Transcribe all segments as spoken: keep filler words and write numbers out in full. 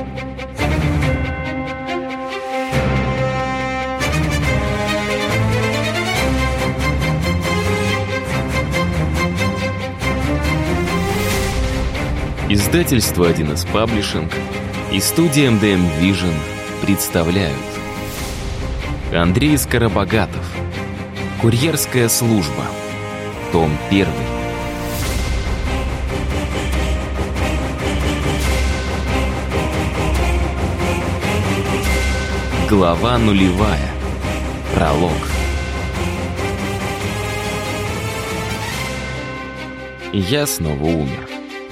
Издательство один эс Паблишинг и студия эм дэ эм Vision представляют Андрей Скоробогатов. Курьерская служба. Том первый. Глава нулевая. Пролог. Я снова умер.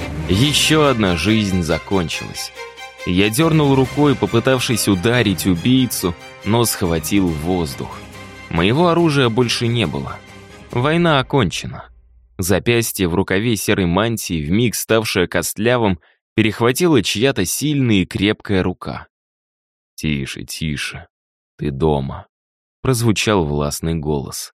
Еще одна жизнь закончилась. Я дернул рукой, попытавшись ударить убийцу, но схватил воздух. Моего оружия больше не было. Война окончена. Запястье в рукаве серой мантии, вмиг ставшее костлявым, перехватила чья-то сильная и крепкая рука. «Тише, тише, ты дома», — прозвучал властный голос.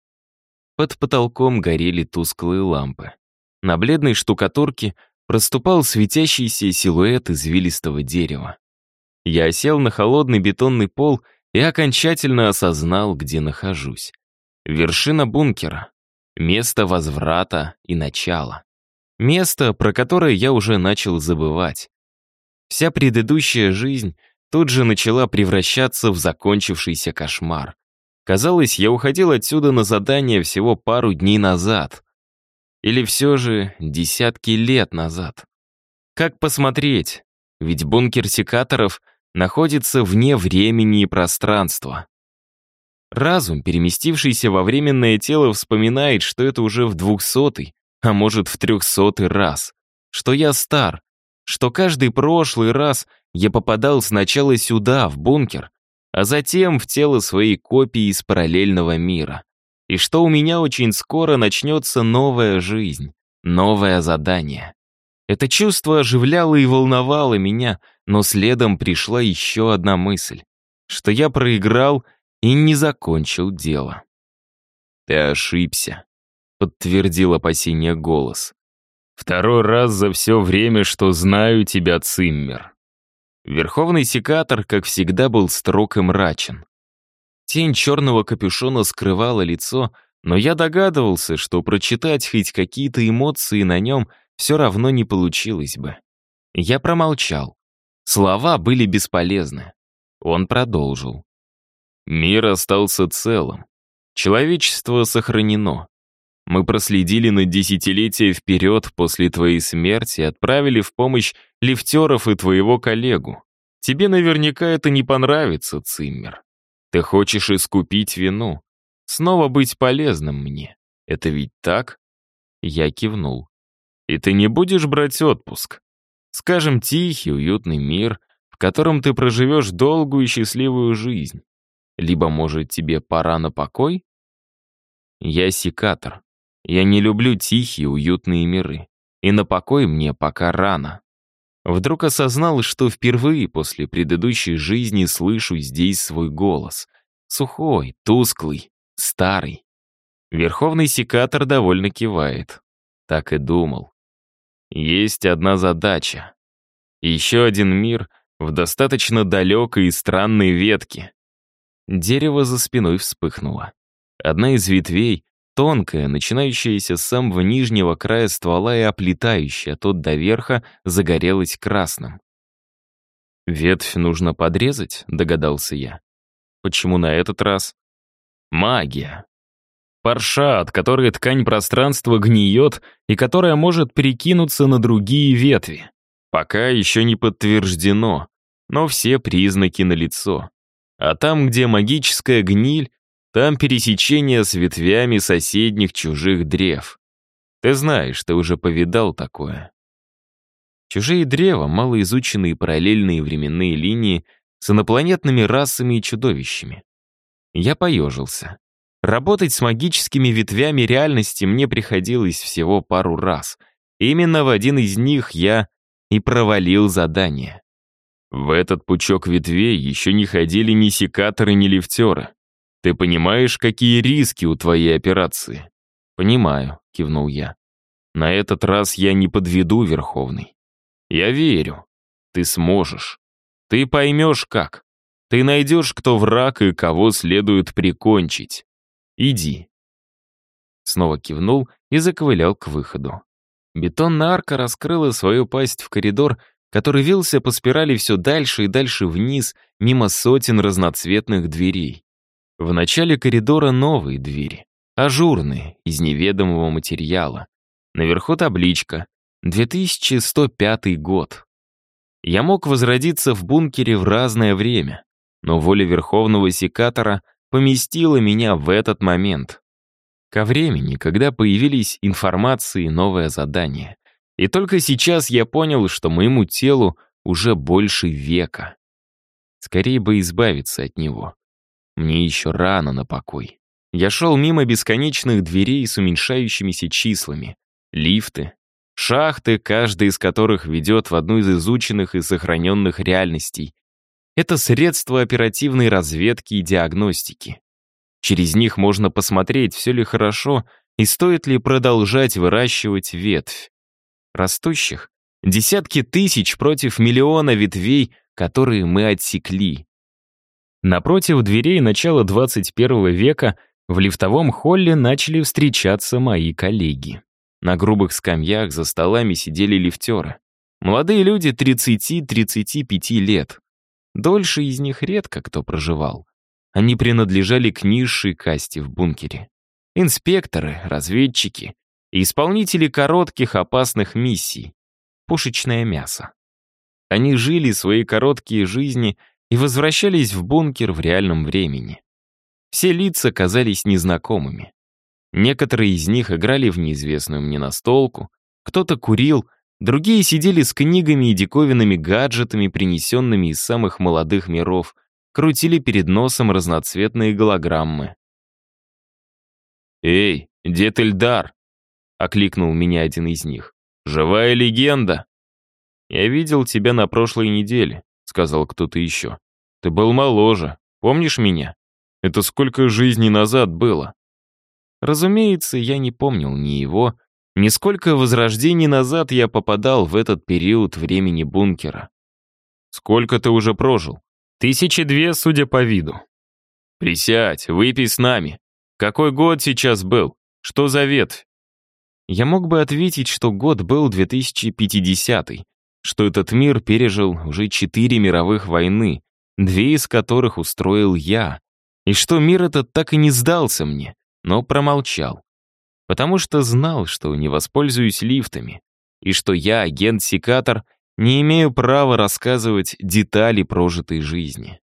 Под потолком горели тусклые лампы. На бледной штукатурке проступал светящийся силуэт извилистого дерева. Я сел на холодный бетонный пол и окончательно осознал, где нахожусь. Вершина бункера. Место возврата и начала. Место, про которое я уже начал забывать. Вся предыдущая жизнь тут же начала превращаться в закончившийся кошмар. Казалось, я уходил отсюда на задание всего пару дней назад. Или все же десятки лет назад. Как посмотреть? Ведь бункер секаторов находится вне времени и пространства. Разум, переместившийся во временное тело, вспоминает, что это уже в двухсотый, а может в трехсотый раз. Что я стар, что каждый прошлый раз я попадал сначала сюда, в бункер, а затем в тело своей копии из параллельного мира. И что у меня очень скоро начнется новая жизнь, новое задание. Это чувство оживляло и волновало меня, но следом пришла еще одна мысль, что я проиграл и не закончил дело. «Ты ошибся», — подтвердил опасение голос. «Второй раз за все время, что знаю тебя, Циммер». Верховный секатор, как всегда, был строг и мрачен. Тень черного капюшона скрывала лицо, но я догадывался, что прочитать хоть какие-то эмоции на нем все равно не получилось бы. Я промолчал. Слова были бесполезны. Он продолжил. Мир остался целым. Человечество сохранено. Мы проследили на десятилетия вперед после твоей смерти и отправили в помощь лифтеров и твоего коллегу. Тебе наверняка это не понравится, Циммер. Ты хочешь искупить вину, снова быть полезным мне. Это ведь так?» Я кивнул. «И ты не будешь брать отпуск? Скажем, тихий, уютный мир, в котором ты проживешь долгую и счастливую жизнь. Либо, может, тебе пора на покой?» Я секатор. Я не люблю тихие, уютные миры. И на покой мне пока рано. Вдруг осознал, что впервые после предыдущей жизни слышу здесь свой голос. Сухой, тусклый, старый. Верховный секатор довольно кивает. Так и думал. Есть одна задача. Еще один мир в достаточно далекой и странной ветке. Дерево за спиной вспыхнуло. Одна из ветвей, тонкая, начинающаяся с самого нижнего края ствола и оплетающая тот до верха, загорелась красным. «Ветвь нужно подрезать», — догадался я. «Почему на этот раз?» «Магия. Парша, от которой ткань пространства гниет и которая может перекинуться на другие ветви. Пока еще не подтверждено, но все признаки налицо. А там, где магическая гниль, там пересечение с ветвями соседних чужих древ. Ты знаешь, ты уже повидал такое». Чужие древа — малоизученные параллельные временные линии с инопланетными расами и чудовищами. Я поежился. Работать с магическими ветвями реальности мне приходилось всего пару раз. Именно в один из них я и провалил задание. В этот пучок ветвей еще не ходили ни секаторы, ни лифтеры. Ты понимаешь, какие риски у твоей операции? Понимаю, кивнул я. На этот раз я не подведу, Верховный. Я верю. Ты сможешь. Ты поймешь как. Ты найдешь, кто враг и кого следует прикончить. Иди». Снова кивнул и заковылял к выходу. Бетонная арка раскрыла свою пасть в коридор, который вился по спирали все дальше и дальше вниз, мимо сотен разноцветных дверей. В начале коридора новые двери, ажурные, из неведомого материала. Наверху табличка «две тысячи сто пятый год». Я мог возродиться в бункере в разное время, но воля Верховного Секатора поместила меня в этот момент. Ко времени, когда появились информации и новое задание. И только сейчас я понял, что моему телу уже больше века. Скорее бы избавиться от него. Мне еще рано на покой. Я шел мимо бесконечных дверей с уменьшающимися числами. Лифты, шахты, каждая из которых ведет в одну из изученных и сохраненных реальностей. Это средства оперативной разведки и диагностики. Через них можно посмотреть, все ли хорошо и стоит ли продолжать выращивать ветвь. Растущих десятки тысяч против миллиона ветвей, которые мы отсекли. Напротив дверей начала двадцать первого века в лифтовом холле начали встречаться мои коллеги. На грубых скамьях за столами сидели лифтеры. Молодые люди тридцати-тридцати пяти лет. Дольше из них редко кто проживал. Они принадлежали к низшей касте в бункере. Инспекторы, разведчики и исполнители коротких опасных миссий. Пушечное мясо. Они жили свои короткие жизни и возвращались в бункер в реальном времени. Все лица казались незнакомыми. Некоторые из них играли в неизвестную мне настолку, кто-то курил, другие сидели с книгами и диковинными гаджетами, принесенными из самых молодых миров, крутили перед носом разноцветные голограммы. «Эй, дед Эльдар!» — окликнул меня один из них. «Живая легенда!» «Я видел тебя на прошлой неделе», — сказал кто-то еще. «Ты был моложе. Помнишь меня? Это сколько жизней назад было?» Разумеется, я не помнил ни его, ни сколько возрождений назад я попадал в этот период времени бункера. «Сколько ты уже прожил?» «Тысячи две, судя по виду». «Присядь, выпей с нами. Какой год сейчас был? Что за ветвь?» Я мог бы ответить, что год был две тысячи пятидесятый, что этот мир пережил уже четыре мировых войны, две из которых устроил я, и что мир этот так и не сдался мне, но промолчал. Потому что знал, что не воспользуюсь лифтами, и что я, агент Секатор, не имею права рассказывать детали прожитой жизни.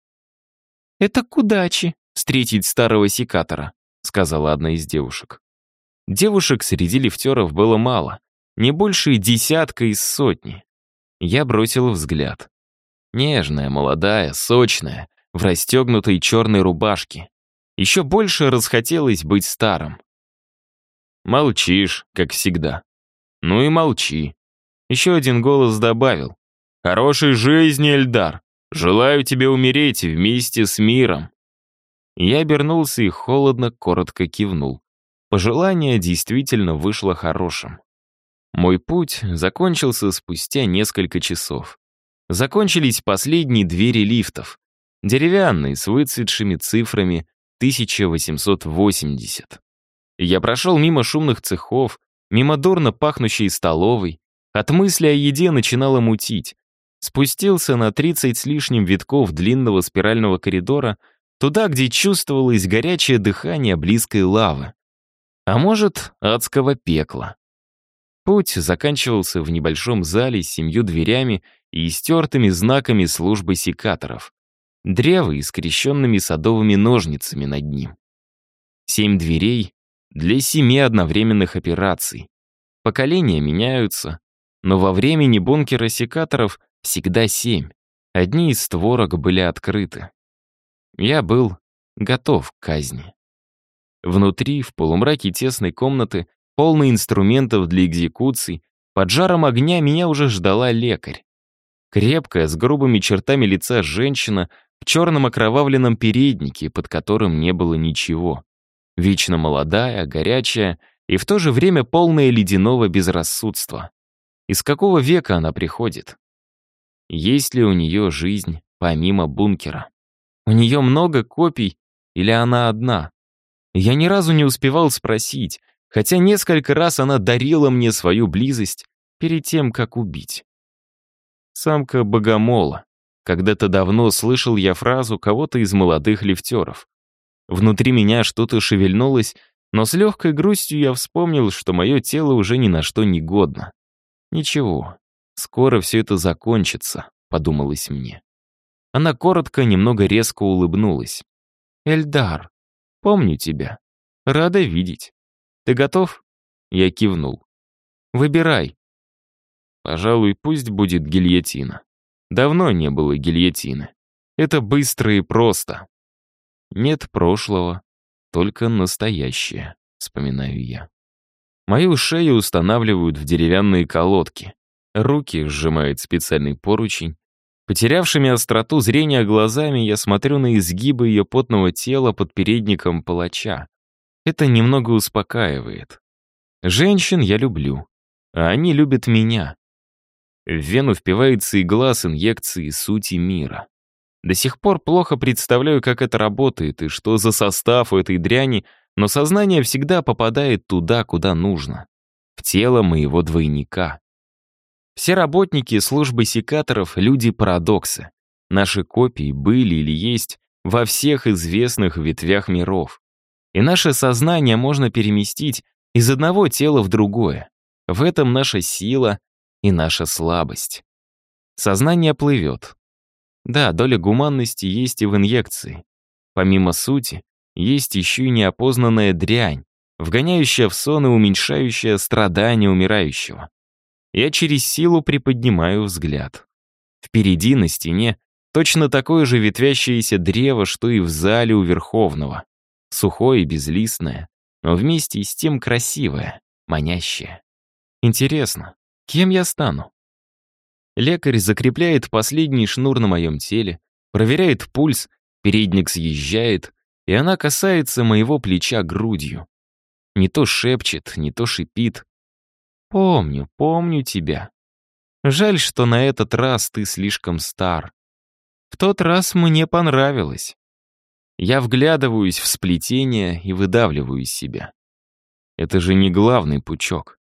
«Это к удаче встретить старого Секатора», — сказала одна из девушек. Девушек среди лифтеров было мало, не больше десятка из сотни. Я бросил взгляд. Нежная, молодая, сочная, в расстегнутой черной рубашке. Еще больше расхотелось быть старым. «Молчишь, как всегда». «Ну и молчи». Еще один голос добавил. «Хорошей жизни, Эльдар. Желаю тебе умереть вместе с миром». Я обернулся и холодно, коротко кивнул. Пожелание действительно вышло хорошим. Мой путь закончился спустя несколько часов. Закончились последние двери лифтов. Деревянные, с выцветшими цифрами тысяча восемьсот восемьдесят. Я прошел мимо шумных цехов, мимо дурно пахнущей столовой. От мысли о еде начинало мутить. Спустился на тридцать с лишним витков длинного спирального коридора, туда, где чувствовалось горячее дыхание близкой лавы. А может, адского пекла. Путь заканчивался в небольшом зале с семью дверями и истертыми знаками службы секаторов. Древо и скрещенными садовыми ножницами над ним. Семь дверей для семи одновременных операций. Поколения меняются, но во времени бункера секаторов всегда семь. Одни из створок были открыты. Я был готов к казни. Внутри, в полумраке тесной комнаты, полной инструментов для экзекуций, под жаром огня меня уже ждала лекарь. Крепкая, с грубыми чертами лица женщина в черном окровавленном переднике, под которым не было ничего. Вечно молодая, горячая и в то же время полная ледяного безрассудства. Из какого века она приходит? есть ли у нее жизнь помимо бункера. У нее много копий или она одна? Я ни разу не успевал спросить, хотя несколько раз она дарила мне свою близость перед тем, как убить. Самка богомола. Когда-то давно слышал я фразу кого-то из молодых лифтеров. Внутри меня что-то шевельнулось, но с легкой грустью я вспомнил, что мое тело уже ни на что не годно. Ничего, скоро все это закончится, подумалось мне. Она коротко, немного резко улыбнулась. «Эльдар, помню тебя. Рада видеть. Ты готов?» Я кивнул. «Выбирай». Пожалуй, пусть будет гильотина. Давно не было гильотины. Это быстро и просто. Нет прошлого, только настоящее, вспоминаю я. Мою шею устанавливают в деревянные колодки. Руки сжимает специальный поручень. Потерявшими остроту зрения глазами я смотрю на изгибы ее потного тела под передником палача. Это немного успокаивает. Женщин я люблю, а они любят меня. В вену впивается игла с инъекцией сути мира. До сих пор плохо представляю, как это работает и что за состав у этой дряни, но сознание всегда попадает туда, куда нужно. В тело моего двойника. Все работники службы секаторов — люди-парадоксы. Наши копии были или есть во всех известных ветвях миров. И наше сознание можно переместить из одного тела в другое. В этом наша сила и наша слабость. Сознание плывет. Да, доля гуманности есть и в инъекции. Помимо сути, есть еще и неопознанная дрянь, вгоняющая в сон и уменьшающая страдания умирающего. Я через силу приподнимаю взгляд. Впереди на стене точно такое же ветвящееся древо, что и в зале у Верховного. Сухое и безлистное, но вместе с тем красивое, манящее. Интересно, кем я стану? Лекарь закрепляет последний шнур на моем теле, проверяет пульс, передник съезжает, и она касается моего плеча грудью. Не то шепчет, не то шипит. «Помню, помню тебя. Жаль, что на этот раз ты слишком стар. В тот раз мне понравилось». Я вглядываюсь в сплетение и выдавливаю из себя. Это же не главный пучок.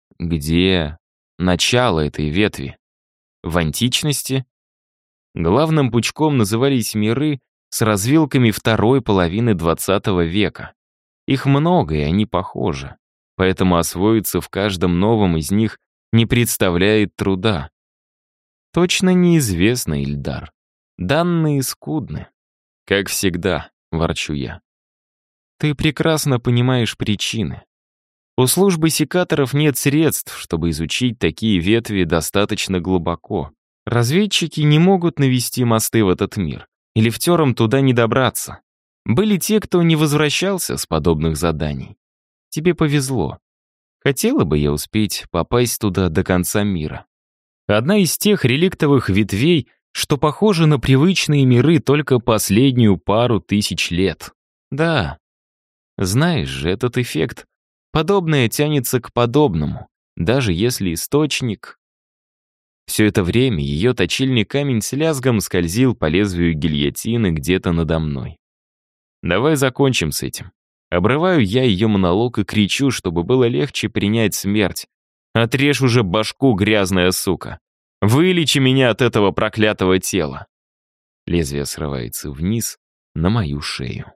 Где начало этой ветви? В античности? Главным пучком назывались миры с развилками второй половины двадцатого века. Их много, и они похожи. Поэтому освоиться в каждом новом из них не представляет труда. Точно неизвестно, Ильдар. Данные скудны. Как всегда, ворчу я. Ты прекрасно понимаешь причины. У службы секаторов нет средств, чтобы изучить такие ветви достаточно глубоко. Разведчики не могут навести мосты в этот мир, и лифтерам туда не добраться. Были те, кто не возвращался с подобных заданий. Тебе повезло. Хотела бы я успеть попасть туда до конца мира. Одна из тех реликтовых ветвей, что похожи на привычные миры только последнюю пару тысяч лет. Да, знаешь же, этот эффект. Подобное тянется к подобному, даже если источник... Все это время ее точильный камень с лязгом скользил по лезвию гильотины где-то надо мной. Давай закончим с этим. Обрываю я ее монолог и кричу, чтобы было легче принять смерть. Отрежь уже башку, грязная сука. Вылечи меня от этого проклятого тела. Лезвие срывается вниз на мою шею.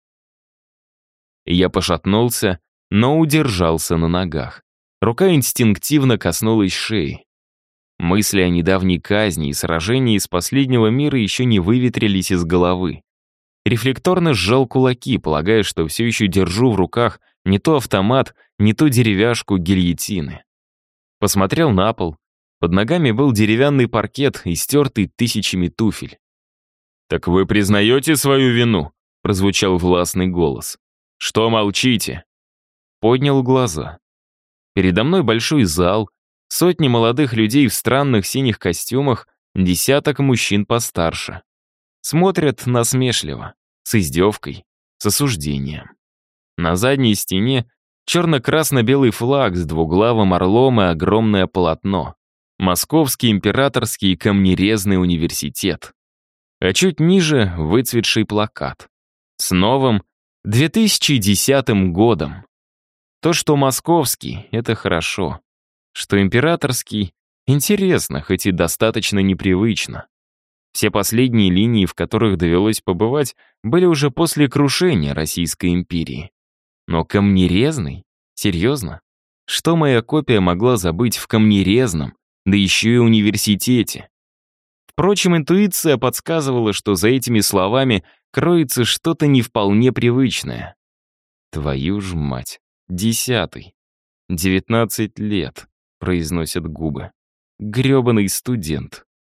Я пошатнулся, но удержался на ногах. Рука инстинктивно коснулась шеи. Мысли о недавней казни и сражении из последнего мира еще не выветрились из головы. Рефлекторно сжал кулаки, полагая, что все еще держу в руках не то автомат, не то деревяшку гильотины. Посмотрел на пол. Под ногами был деревянный паркет, истертый тысячами туфель. «Так вы признаете свою вину?» — прозвучал властный голос. «Что молчите?» Поднял глаза. Передо мной большой зал, сотни молодых людей в странных синих костюмах, десяток мужчин постарше. Смотрят насмешливо, с издевкой, с осуждением. На задней стене черно-красно-белый флаг с двуглавым орлом и огромное полотно. Московский императорский камнерезный университет. А чуть ниже выцветший плакат с новым две тысячи десятым годом. То, что московский, это хорошо. Что императорский, интересно, хоть и достаточно непривычно. Все последние линии, в которых довелось побывать, были уже после крушения Российской империи. Но камнерезный? Серьезно? Что моя копия могла забыть в камнерезном, да еще и университете? Впрочем, интуиция подсказывала, что за этими словами кроется что-то не вполне привычное. Твою ж мать. Десятый. Девятнадцать лет, произносят губы. Грёбаный студент.